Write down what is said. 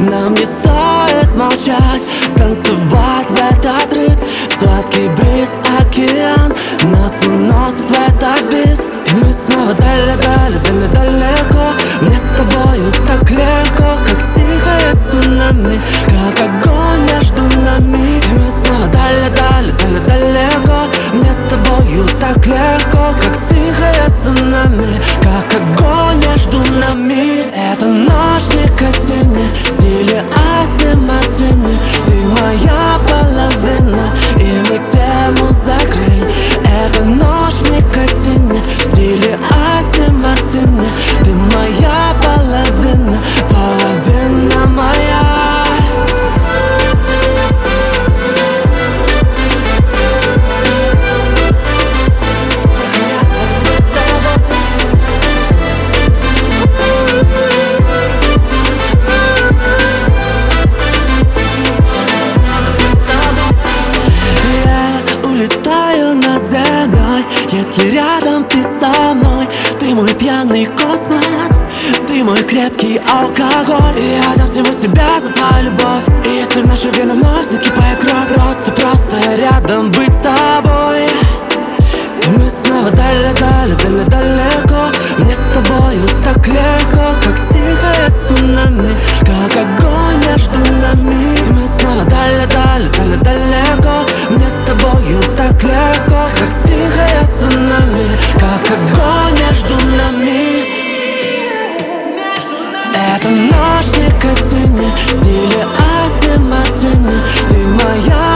Нам не стоит молчать, танцевать в этот ритм. Сладкий бриз, океан нас уносит в этот бит. И мы снова далеко. Мне с тобою так легко, как тихое цунами, как огонь между нами. И мы снова далеко. Мне с тобою так легко, как тихое цунами, как огонь между нами. Это ночь никотине в стиле Астон Мартини. Ты моя половина, и мы тему закрыли. Это ночь никотине в стиле Астон Мартини. Ты моя половина, половина моя. Если рядом ты со мной, ты мой пьяный космос, ты мой крепкий алкоголь. И я дам всего себя за твою любовь. И если в нашей вены вновь закипает кровь, просто рядом быть с тобой. И мы снова далеко. Мне с тобою так легко, как тихое цунами, как огонь между нами. И мы снова далеко. Мне с тобою так легко, как тихое цунами, как огонь между нами. Это ночь никотине в стиле Астон Мартини. Ты моя